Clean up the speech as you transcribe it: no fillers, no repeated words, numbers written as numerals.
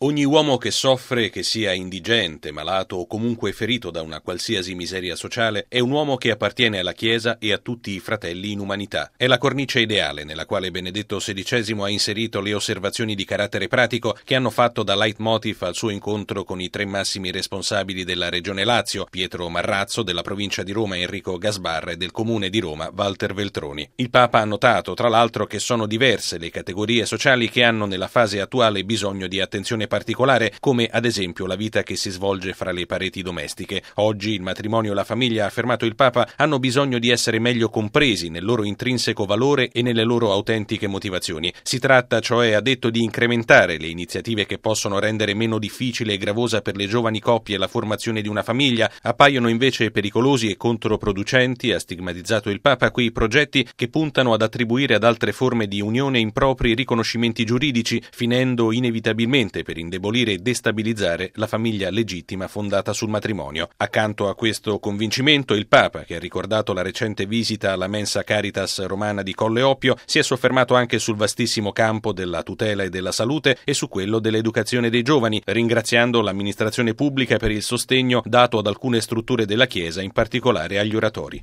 Ogni uomo che soffre, che sia indigente, malato o comunque ferito da una qualsiasi miseria sociale, è un uomo che appartiene alla Chiesa e a tutti i fratelli in umanità. È la cornice ideale nella quale Benedetto XVI ha inserito le osservazioni di carattere pratico che hanno fatto da leitmotiv al suo incontro con i tre massimi responsabili della Regione Lazio, Pietro Marrazzo, della provincia di Roma Enrico Gasbarra e del Comune di Roma Walter Veltroni. Il Papa ha notato, tra l'altro, che sono diverse le categorie sociali che hanno nella fase attuale bisogno di attenzione particolare, come ad esempio la vita che si svolge fra le pareti domestiche. Oggi il matrimonio e la famiglia, ha affermato il Papa, hanno bisogno di essere meglio compresi nel loro intrinseco valore e nelle loro autentiche motivazioni. Si tratta, cioè, ha detto, di incrementare le iniziative che possono rendere meno difficile e gravosa per le giovani coppie la formazione di una famiglia. Appaiono invece pericolosi e controproducenti, ha stigmatizzato il Papa, quei progetti che puntano ad attribuire ad altre forme di unione impropri riconoscimenti giuridici, finendo inevitabilmente per indebolire e destabilizzare la famiglia legittima fondata sul matrimonio. Accanto a questo convincimento, il Papa, che ha ricordato la recente visita alla Mensa Caritas romana di Colle Oppio, si è soffermato anche sul vastissimo campo della tutela e della salute e su quello dell'educazione dei giovani, ringraziando l'amministrazione pubblica per il sostegno dato ad alcune strutture della Chiesa, in particolare agli oratori.